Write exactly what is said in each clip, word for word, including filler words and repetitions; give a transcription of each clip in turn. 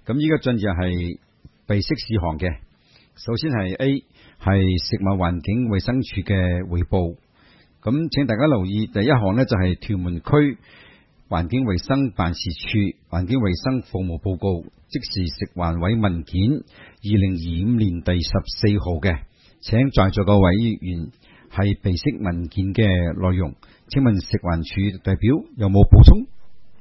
咁依家進入係備悉事項嘅。首先係 A 係食物環境衛生署嘅匯報。咁請大家留意第一項呢，就係屯門區環境衛生辦事處環境衛生服務報告，即是食環委文件二零二五年第十四號嘅。請在座嘅委員係備悉文件嘅內容。請問食環署代表有冇補充？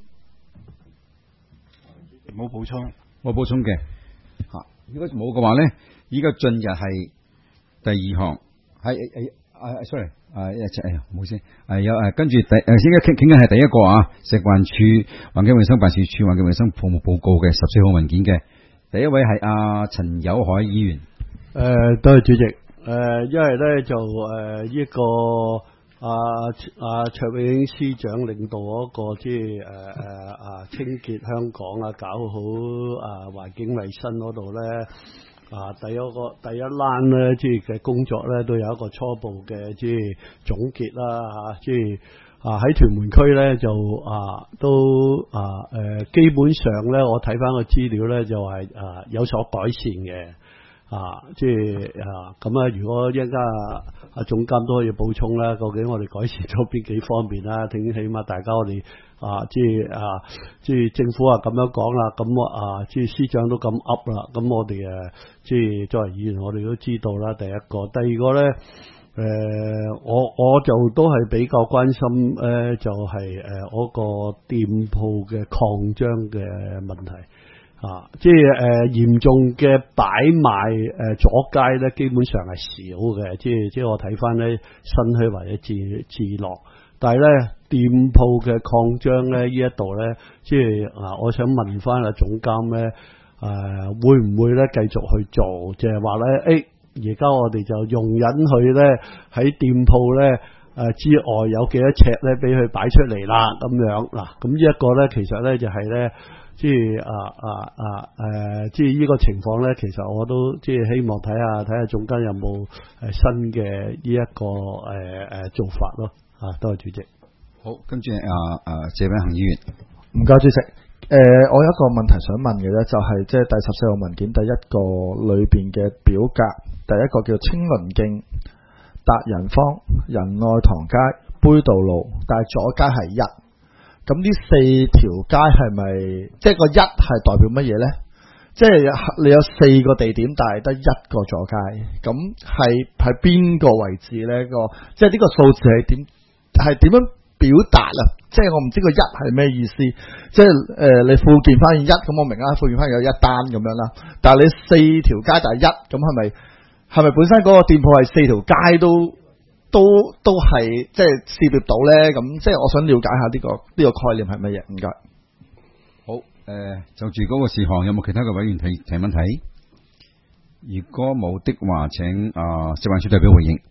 冇補充， 冇補充嘅。吓、啊，如果冇嘅話咧，依家進入係第二項，係誒誒，sorry，誒一齊，誒冇先，誒有誒跟住第誒，先傾傾緊係第一個啊，食環署環境衛生辦事處環境衛生服務報告嘅十四號文件嘅。第一位係阿陳友凱議員。 誒、呃，多謝主席。誒、呃，因為咧就誒呢、呃這個。啊啊！卓永司長領導嗰、那個即係誒誒啊清潔香港啊，搞好啊環境衛生嗰度咧啊，第一個第一欄咧即係嘅工作咧都有一個初步嘅即係總結啦嚇，即係啊喺屯門區咧就啊都啊誒、呃、基本上咧我睇翻個資料咧就係、是、啊有所改善嘅。啊，即係啊，咁啊，如果一陣間阿總監都可以補充啦，究竟我哋改善咗邊幾方面啦？聽起碼大家我哋啊，即係啊，即係政府啊咁樣講啦，咁啊，即係司長都咁噏啦，咁我哋誒，即係作為議員，我哋都知道啦。第一個，第二個咧，誒、呃，我我就都係比較關心誒、呃，就係誒嗰個店鋪嘅擴張嘅問題。啊，即係誒嚴重嘅擺賣誒阻街咧，基本上係少嘅。即係即係我睇翻咧新墟或者自自樂，但係咧店鋪嘅擴張咧呢一度咧，即係啊，我想問翻阿總監咧，誒、啊、會唔會咧繼續去做？即係話咧，誒而家我哋就容忍佢咧喺店鋪咧誒之外有幾多尺咧，俾佢擺出嚟啦咁樣嗱。咁呢一個咧，其實咧就係咧。即係啊啊啊誒，即係呢個情況咧，其實我都即係希望睇下睇下總監有冇誒新嘅呢一個誒誒、呃、做法咯。啊，多謝主席。 好，跟住啊啊謝偉恒議員， 唔該主席。誒、呃，我有一個問題想問嘅咧，就係即係第十四號文件第一個裏邊嘅表格，第一個叫青鄰徑、達仁坊、仁愛堂街、杯渡路，但係左街係一。咁呢四條街係咪即係個一係代表乜嘢咧？即係你有四個地點，但係得一個左街，咁係係邊個位置咧？個即係呢個數字係點係點樣表達啊？即係我唔知個一係咩意思。即係誒、呃，你附件翻一，咁我明啦，附件翻有一單咁樣啦。但係你四條街就係一，咁係咪係咪本身嗰個店鋪係四條街都？都都係即係涉獵到咧，咁即係我想了解下呢、這個呢、這個概念係乜嘢？唔該。 好，誒、呃，就住嗰個事項，有冇其他嘅委員提提問題？如果冇的話，請啊食環署代表回應。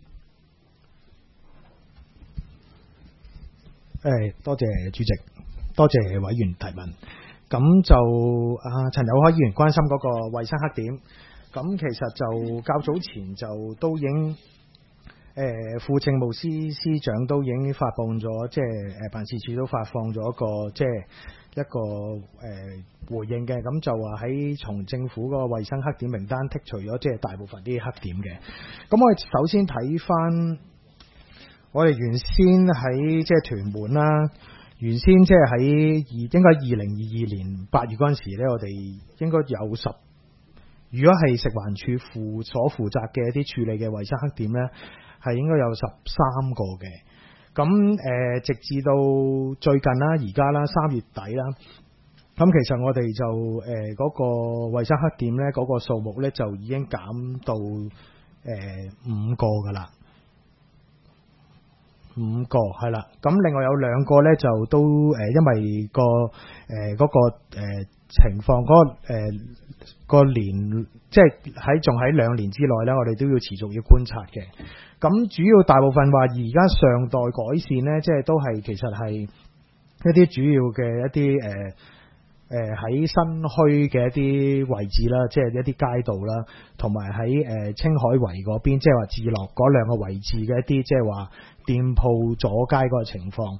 誒，多謝主席，多謝委員提問。咁就啊陳友凱議員關心嗰個衛生黑點，咁其實就較早前就都已經。誒、呃，副政務司司長都已經發放咗，即係誒辦事處都發放咗一個即係一個誒、呃、回應嘅，咁就話喺從政府嗰個衛生黑點名單剔除咗即係大部分啲黑點嘅。咁我哋首先睇翻我哋原先喺即係屯門啦，原先即係喺二應該二零二二年八月嗰陣時咧，我哋應該有十，如果係食環署負所負責嘅一啲處理嘅衛生黑點咧。係應該有十三個嘅，咁誒、呃，直至到最近啦，而家啦，三月底啦，咁其實我哋就誒嗰、呃那個衛生黑點咧，嗰、那個數目咧就已經減到誒、呃、五個噶啦，五個係啦，咁另外有兩個咧就都誒、呃，因為、那個誒嗰、呃那個誒、呃、情況嗰、那個誒、呃那個年，即係喺仲喺兩年之內咧，我哋都要持續要觀察嘅。咁主要大部分話而家尚待改善呢，即係都係其實係一啲主要嘅一啲誒誒喺新墟嘅一啲位置啦，即係一啲街道啦，同埋喺誒青海圍嗰邊，即係話置樂嗰兩個位置嘅一啲即係話店鋪阻街嗰個情況。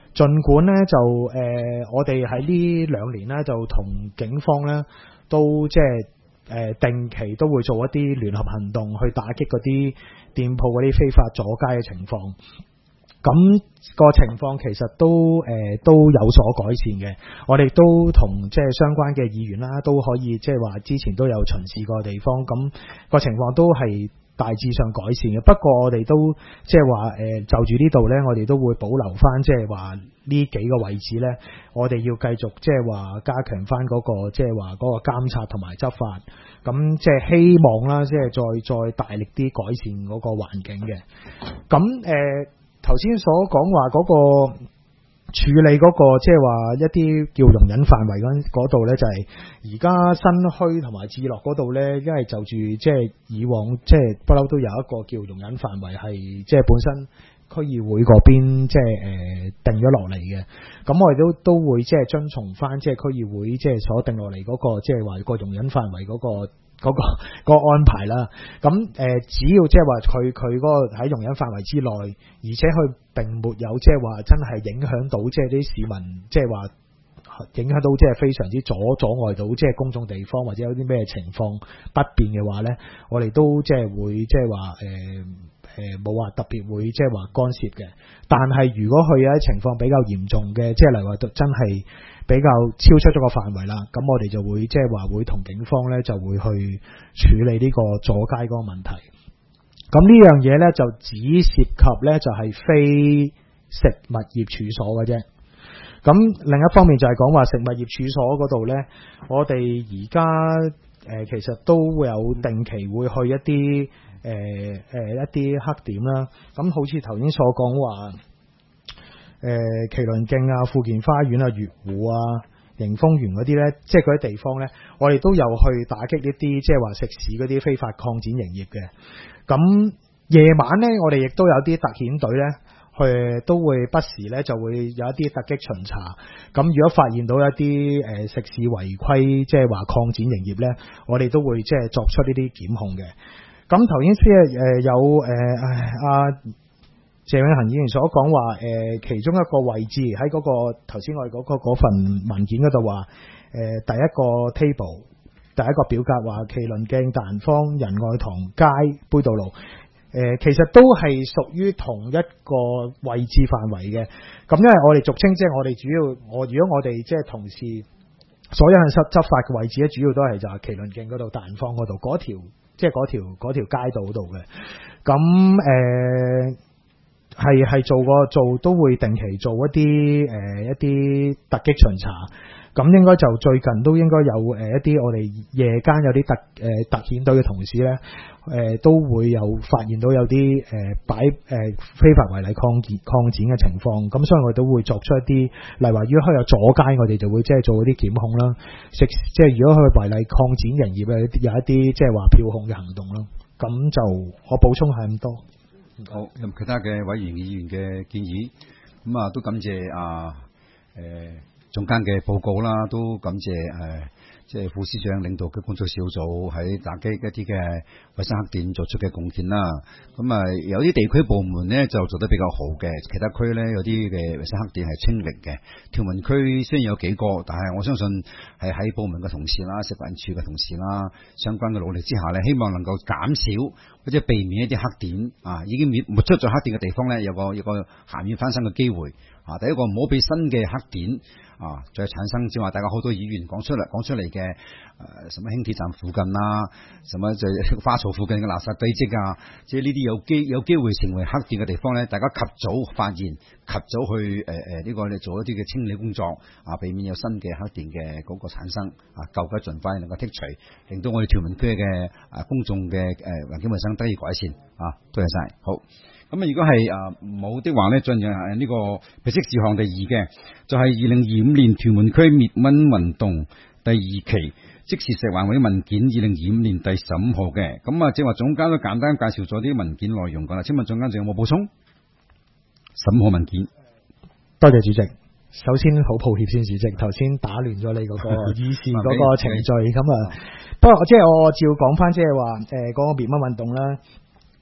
儘管咧就誒、呃，我哋喺呢兩年咧就同警方咧都即係誒定期都會做一啲聯合行動去打擊嗰啲店鋪嗰啲非法阻街嘅情況。咁、那個情況其實都誒、呃、都有所改善嘅，我哋都同即係相關嘅議員啦，都可以即係話之前都有巡視過地方，咁、那個情況都係大致上改善嘅。不過我哋都即係話誒就住呢度呢，我哋都會保留翻即係話呢幾個位置呢，我哋要繼續即係話加強翻嗰個即係話嗰個監察同埋執法，咁即係希望啦，即係再再大力啲改善嗰個環境嘅。咁誒。呃頭先所講話嗰個處理嗰、那個即係話一啲叫容忍範圍嗰度呢，就係而家新墟同埋置樂嗰度呢，因為就住即係以往即係不嬲都有一個叫容忍範圍係即係本身區議會嗰邊即係誒定咗落嚟嘅，咁我哋都都會即係遵從翻即係區議會即係所定落嚟嗰個即係話個容忍範圍嗰個。嗰、那個那個安排啦，咁誒、呃、只要即係話佢佢嗰個喺容忍範圍之內，而且佢並沒有即係話真係影響到即係啲市民，即係話影響到即係非常之阻阻礙到即係公眾地方或者有啲咩情況不便嘅話咧，我哋都即係會即係話誒誒冇話特別會即係話干涉嘅。但係如果佢有啲情況比較嚴重嘅，即係例如話真係比較超出咗個範圍啦，咁我哋就會即係話會同警方咧就會去處理呢個阻街嗰個問題。咁呢樣嘢咧就只涉及咧就係非食物業處所嘅啫。咁另一方面就係講話食物業處所嗰度咧，我哋而家誒其實都會有定期會去一啲誒誒一啲黑點啦。咁好似頭先所講話。誒、呃、麒麟徑啊、富健花園啊、月湖啊、迎豐園嗰啲呢，即係嗰啲地方呢，我哋都有去打擊一啲即係話食肆嗰啲非法擴展營業嘅。咁夜晚呢，我哋亦都有啲特遣隊呢，去都會不時呢就會有一啲突擊巡查。咁如果發現到一啲誒、呃、食肆違規，即係話擴展營業呢，我哋都會即係作出呢啲檢控嘅。咁頭先即係誒有誒阿。謝永恒議員所講話，誒、呃，其中一個位置喺嗰、那個頭先我哋嗰個嗰份文件嗰度話，誒、呃，第一個 table， 第一個表格話麒麟徑、大人坊、仁愛堂街、杯渡路，誒、呃，其實都係屬於同一個位置範圍嘅。咁因為我哋俗稱即係我哋主要，我如果我哋即係同事所有人執執法嘅位置咧，主要都係就係麒麟徑嗰度、大人坊嗰度嗰條，即係嗰條嗰條街道嗰度嘅。咁誒。呃係係做過做都會定期做一啲誒、呃、一啲突擊巡查，咁應該就最近都應該有誒、呃、一啲我哋夜間有啲特誒、呃、特遣隊嘅同事咧，誒、呃、都會有發現到有啲誒、呃、擺誒、呃、非法違例擴建擴展嘅情況，咁所以我哋都會作出一啲，例如話如果佢有阻街，我哋就會即係做一啲檢控啦，食即係如果佢違例擴展營業嘅有一啲即係話票控嘅行動啦，咁就我補充係咁多。 好，咁其他嘅委員議員嘅建議，咁啊都感謝啊誒、呃、總監嘅報告啦，都感謝誒。呃即係副司長領導嘅工作小組喺打擊一啲嘅衞生黑點作出嘅貢獻啦。咁啊，有啲地區部門呢就做得比較好嘅，其他區呢有啲嘅衞生黑點係清零嘅。條紋區雖然有幾個，但係我相信係喺部門嘅同事啦、食環署嘅同事啦，相關嘅努力之下呢，希望能夠減少或者避免一啲黑點啊，已經滅沒出咗黑點嘅地方呢，有個有個鹹魚翻身嘅機會啊。第一個唔好俾新嘅黑點啊，再產生之外，大家好多議員講出嚟講出嚟嘅誒，什麼輕鐵站附近啦，什麼就花槽附近嘅垃圾堆積啊，即係呢啲有機有機會成為黑點嘅地方咧，大家及早發現，及早去誒誒呢個嚟做一啲嘅清理工作啊，避免有新嘅黑點嘅嗰個產生啊，舊嘅盡快能夠剔除，令到我哋條紋區嘅啊公眾嘅誒環境衛生得以改善啊，多謝晒，好。咁啊，如果係誒冇的話咧，進入誒呢個備悉事項第二嘅，就係二零二五年屯門區滅蚊運動第二期，即時食環委文件二零二五年第十五號嘅。咁啊，正話總監都簡單介紹咗啲文件內容噶啦。請問總監仲有冇補充？十五號文件， 多謝主席。首先好抱歉先，主席頭先打亂咗你嗰個議事嗰個程序。咁啊，不過即係我照講翻，即係話誒嗰個滅蚊運動啦。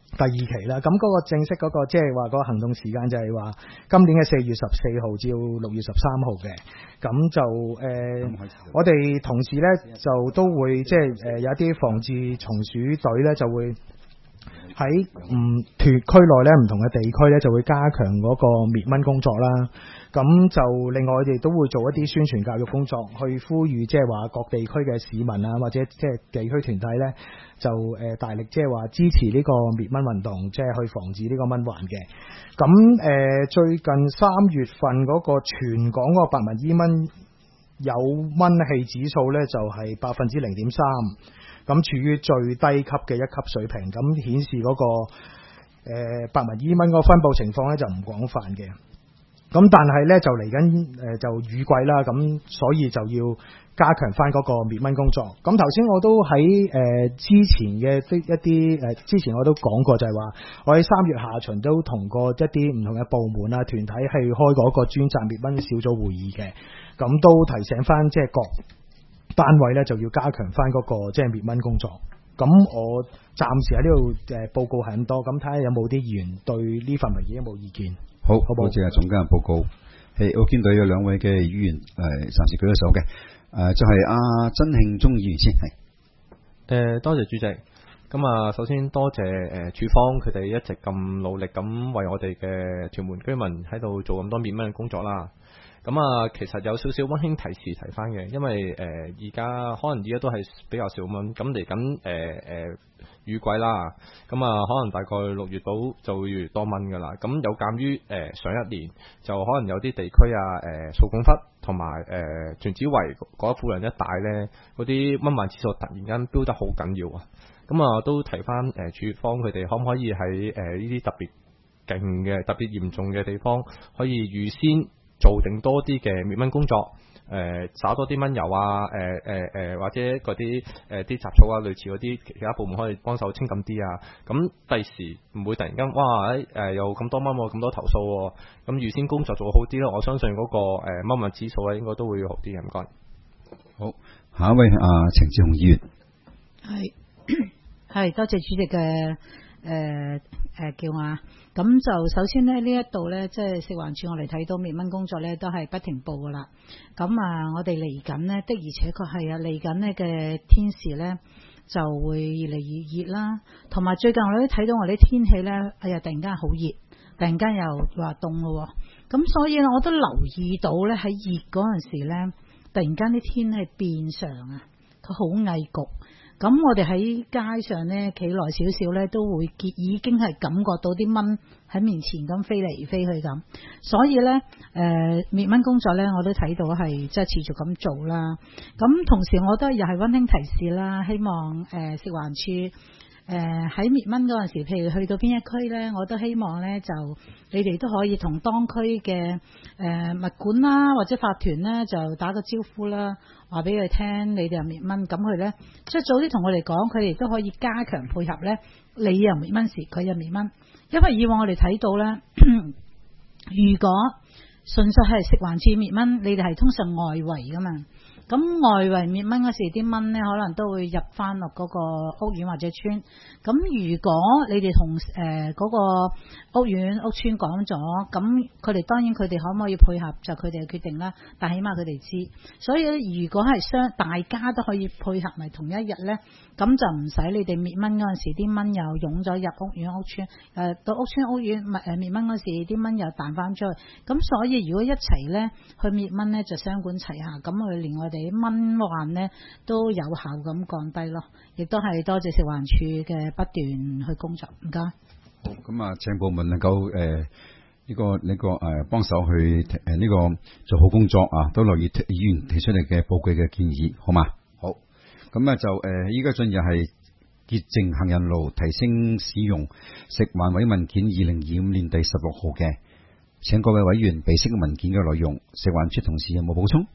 第二期啦，咁嗰個正式嗰、嗰個即係話個行動時間就係話今年嘅四月十四號至到六月十三號嘅，咁就誒、呃、我哋同事咧就都會即係誒有一啲防治松鼠隊咧就會喺唔團區內咧唔同嘅地區咧就會加強嗰個滅蚊工作啦。咁就另外我哋都會做一啲宣傳教育工作，去呼籲即係話各地區嘅市民啊，或者即係地區團體咧，就誒大力即係話支持呢個滅蚊運動，即係去防止呢個蚊患嘅。咁誒、呃、最近三月份嗰個全港嗰個白紋伊蚊有蚊氣指數咧就係百分之零點三，咁處於最低級嘅一級水平，咁顯示嗰、嗰個誒、呃、白紋伊蚊嗰個分佈情況咧就唔廣泛嘅。咁但係咧就嚟緊誒就雨季啦，咁所以就要加強翻嗰個滅蚊工作。咁頭先我都喺誒、呃、之前嘅一啲誒、呃、之前我都講過，就係話我喺三月下旬都同過一啲唔同嘅部門啊團體去開嗰個專責滅蚊小組會議嘅，咁都提醒翻即係各單位咧就要加強翻嗰個即係滅蚊工作。咁我暫時喺呢度誒報告係咁多，咁睇下有冇啲議員對呢份文件有冇意見。 好， 好， 多謝總監嘅報告。係，我見到有兩位嘅議員誒，暫時舉咗手嘅，誒就係阿曾慶忠議員先係。 誒，多謝主席。咁啊，首先多謝誒署方佢哋一直咁努力咁為我哋嘅屯門居民喺度做咁多滅蚊嘅工作啦。咁啊，其實有少少溫馨提示提翻嘅，因為誒而家可能而家都係比較少蚊，咁嚟緊誒誒雨季啦，咁啊可能大概六月度就會越嚟越多蚊噶啦。咁有鑑於誒、呃、上一年就可能有啲地區啊誒掃管笏同埋誒屯子圍嗰一富人一帶咧，嗰啲蚊患指數突然間飆得好緊要啊！咁啊都提翻誒署方佢哋可唔可以喺誒呢啲特別勁嘅特別嚴重嘅地方可以預先做定多啲嘅滅蚊工作，誒、呃、灑多啲蚊油啊，誒誒誒或者嗰啲誒啲雜草啊，類似嗰啲其他部門可以幫手清咁啲啊。咁第時唔會突然間哇誒、呃、有咁多蚊喎，咁多投訴喎，咁預先工作做好啲咯。我相信嗰、那個誒蚊患指數咧應該都會好啲嘅。唔該。 好，下一位阿程志雄議員。 係係多謝主席嘅誒誒叫我啊。咁就首先呢，呢一度呢，即係食環署我哋睇到滅蚊工作呢都係不停報噶啦。咁啊，我哋嚟緊呢，的而且確係啊，嚟緊呢嘅天時呢就會越嚟越熱啦。同埋最近我哋都睇到我哋天氣呢，哎呀突然間好熱，突然間又話凍咯。咁所以呢，我都留意到呢，喺熱嗰陣時呢，突然間啲天氣變常啊，佢好翳焗。咁我哋喺街上咧企耐少少咧，都會結已經係感覺到啲蚊喺面前咁飛嚟飛去咁，所以咧誒滅蚊工作咧，我都睇到係即係持續咁做啦。咁同時我都又係溫馨提示啦，希望誒、呃、食環署誒喺滅蚊嗰陣時，譬如去到邊一區咧，我都希望咧就你哋都可以同當區嘅誒物管啦或者法團咧就打個招呼啦。話俾佢聽，你哋又滅蚊，咁佢咧即係早啲同我哋講，佢哋都可以加強配合咧。你又滅蚊時，佢又滅蚊。因為以往我哋睇到咧，如果純粹係食環署滅蚊，你哋係通常外圍噶嘛。咁外圍滅蚊嗰時，啲蚊咧可能都會入翻落嗰個屋苑或者村。咁如果你哋同誒嗰個屋苑屋村講咗，咁佢哋當然佢哋可唔可以配合就佢哋嘅決定啦。但起碼佢哋知，所以如果係相大家都可以配合埋同一日咧，咁就唔使你哋滅蚊嗰陣時，啲蚊又湧咗入屋苑屋村，誒、呃、到屋村屋苑誒滅蚊嗰時，啲蚊又彈翻出去。咁所以如果一齊咧去滅蚊咧，就雙管齊下，咁佢連我哋啲蚊患咧都有效咁降低咯，亦都係多謝食環署嘅不斷去工作，唔該。 好，咁啊，請部門能夠誒呢個呢、這個誒幫手去誒呢、呃這個做好工作啊，都留意議員提出嚟嘅寶貴嘅建議，好嘛？好，咁啊就誒依家進入係潔淨行人路提升使用食環委文件二零二五年第十六號嘅，請各位委員備悉文件嘅內容，食環署同事有冇補充？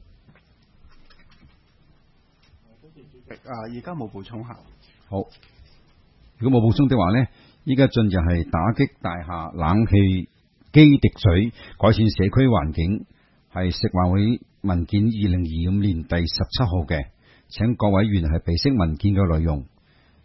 啊！而家冇補充下。 好，如果冇補充的話呢，依家進入係打擊大廈冷氣機滴水，改善社區環境，係食環委文件二零二五年第十七號嘅，請各委員係備悉文件嘅內容，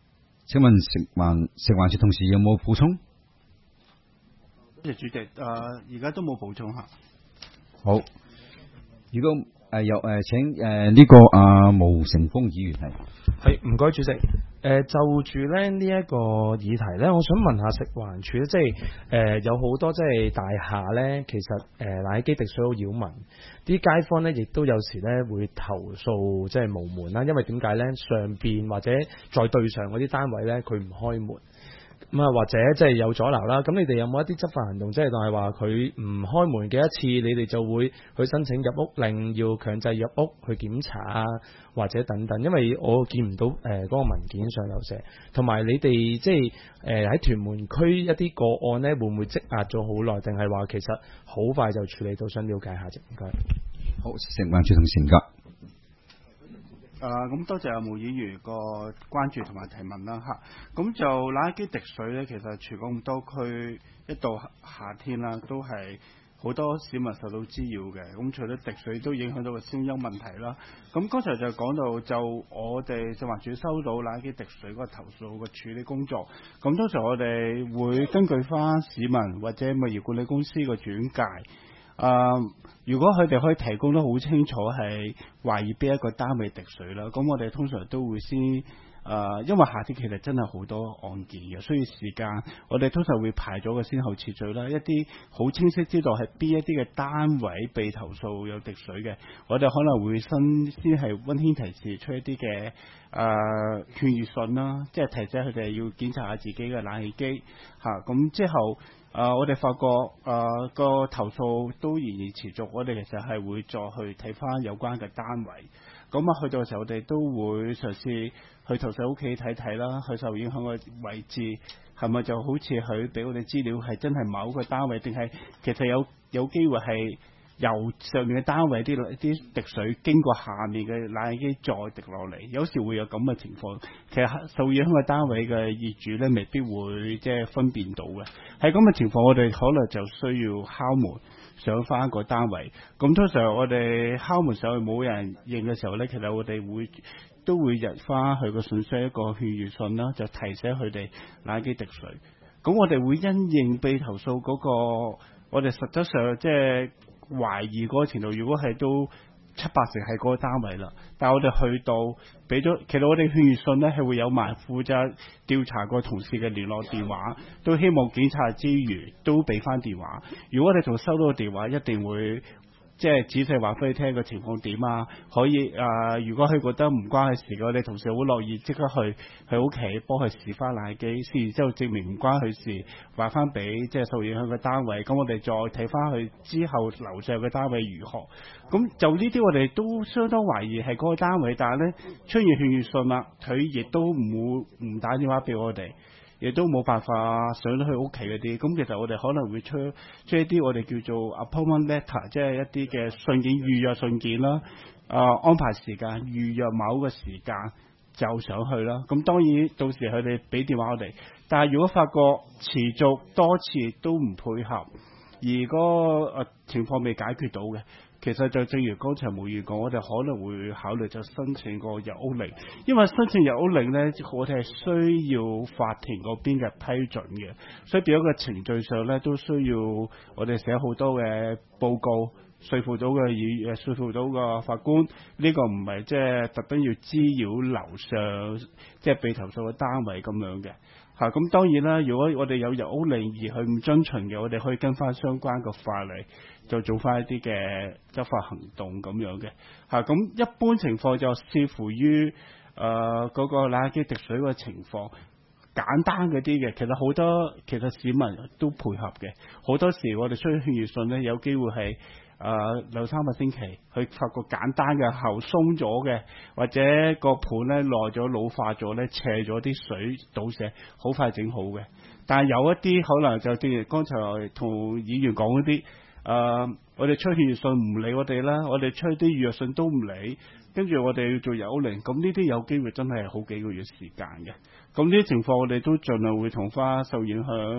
請問食環食環署同事有冇補充？ 多謝主席。誒、呃，而家都冇補充下。 好，如果誒有誒請誒呢、呃這個阿毛成峰議員係。 係唔該主席。誒、呃、就住咧呢一、這個議題咧，我想問下食環署咧，即係誒、呃、有好多即係大廈咧，其實誒冷氣機滴水好擾民，啲街坊咧亦都有時咧會投訴即係無門啦，因為點解咧？上邊或者在對上嗰啲單位咧，佢唔開門。咁啊，或者即係有阻撓啦。咁你哋有冇一啲執法行動？即係當係話佢唔開門嘅一次，你哋就會去申請入屋令，要強制入屋去檢查啊，或者等等。因為我見唔到誒嗰、呃那個文件上有寫。同埋你哋即係誒喺屯門區一啲個案呢，會唔會積壓咗好耐？定係話其實好快就處理到？想了解下啫。唔該。 好，食環署同事唔該。 誒咁、呃、多謝阿毛議員個關注同埋提問啦嚇。咁就冷氣機滴水咧，其實全港咁多區一到夏天啦，都係好多市民受到滋擾嘅。咁除咗滴水，都影響到個聲音問題啦。咁剛才就講到，就我哋食環署收到冷氣機滴水嗰個投訴嘅處理工作。咁通常我哋會根據翻市民或者物業管理公司個轉介。誒、呃，如果佢哋可以提供得好清楚係懷疑邊一個單位滴水啦，咁我哋通常都會先誒、呃，因為夏天其實真係好多案件嘅，需要時間，我哋通常會排咗個先後次序啦，一啲好清晰知道係邊一啲嘅單位被投訴有滴水嘅，我哋可能會先先係溫馨提示出一啲嘅誒勸喻信啦，即係提醒佢哋要檢查下自己嘅冷氣機嚇，咁、啊、之後。誒、呃，我哋發覺誒、呃、個投訴都仍然持續，我哋其實係會再去睇翻有關嘅單位。咁啊，去到嘅時候，我哋都會嘗試去投訴屋企睇睇啦，佢受影響嘅位置係咪就好似佢俾我哋資料係真係某個單位，定係其實有有機會係由上面嘅單位啲啲滴水經過下面嘅冷氣機再滴落嚟，有時會有咁嘅情況。其實受影響嘅單位嘅業主咧，未必會即係分辨到嘅。喺咁嘅情況，我哋可能就需要敲門上翻個單位。咁通常我哋敲門上去冇人應嘅時候咧，其實我哋會都會入翻佢個信息一個勸喻信啦，就提醒佢哋冷氣機滴水。咁我哋會因應被投訴嗰個，我哋實質上即係。懷疑嗰個程度，如果係都七八成係嗰個單位啦，但係我哋去到俾咗，其實我哋勸喻信呢係會有埋負責調查個同事嘅聯絡電話，都希望檢查之餘都俾翻電話。如果我哋仲收到個電話，一定會即係仔細話俾你聽個情況點啊，可以誒、呃，如果佢覺得唔關佢事嘅，我哋同事好樂意即刻去佢屋企幫佢試翻冷氣機，試完之後證明唔關佢事，話翻俾即係受影響嘅單位，咁我哋再睇翻佢之後樓上嘅單位如何。咁就呢啲我哋都相當懷疑係嗰個單位，但係咧出現勸喻信啦，佢亦都唔會唔打電話俾我哋。亦都冇辦法上到去屋企嗰啲，咁其實我哋可能會出出一啲我哋叫做 appointment letter，即係一啲嘅信件預約信件啦，啊、呃、安排時間預約某個時間就上去啦。咁當然到時佢哋俾電話我哋，但係如果發覺持續多次都唔配合，而嗰個誒情況未解決到嘅。其實就正如剛才無語講，我哋可能會考慮就申請個入屋令，因為申請入屋令呢，我哋係需要法庭嗰邊嘅批准嘅，所以變咗個程序上呢，都需要我哋寫好多嘅報告，說服到嘅議誒，說服到個法官，呢、這個唔係即係特登要滋擾樓上即係、就是、被投訴嘅單位咁樣嘅。嚇，咁當然啦，如果我哋有入屋令而佢唔遵循嘅，我哋可以跟翻相關嘅法例，就做翻一啲嘅執法行動咁樣嘅。嚇，咁一般情況就視乎於誒嗰個冷氣機滴水個情況，簡單嗰啲嘅，其實好多其實市民都配合嘅。好多時我哋出勸喻信咧，有機會係。誒、呃、兩三個星期，佢發覺簡單嘅喉鬆咗嘅，或者個盤咧耐咗老化咗咧，斜咗啲水倒瀉，好快整好嘅。但係有一啲可能就正如剛才同議員講嗰啲，誒、呃、我哋出勸喻信唔理我哋啦，我哋出啲預約信都唔理，跟住我哋要做有令，咁呢啲有機會真係好幾個月時間嘅。咁呢啲情況我哋都盡量會同翻受影響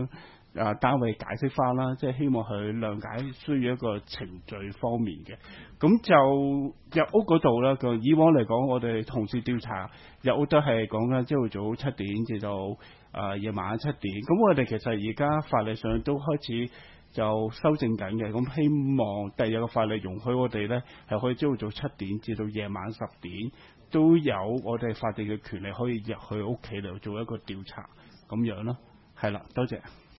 啊單位解釋翻啦，即係希望佢諒解需要一個程序方面嘅。咁就入屋嗰度啦，個以往嚟講，我哋同事調查入屋都係講緊朝早七點至到啊夜晚七點。咁我哋其實而家法例上都開始就修正緊嘅，咁希望第二個法例容許我哋咧係可以朝早七點至到夜晚十點都有我哋法定嘅權利可以入去屋企度做一個調查咁樣咯。係啦，多謝。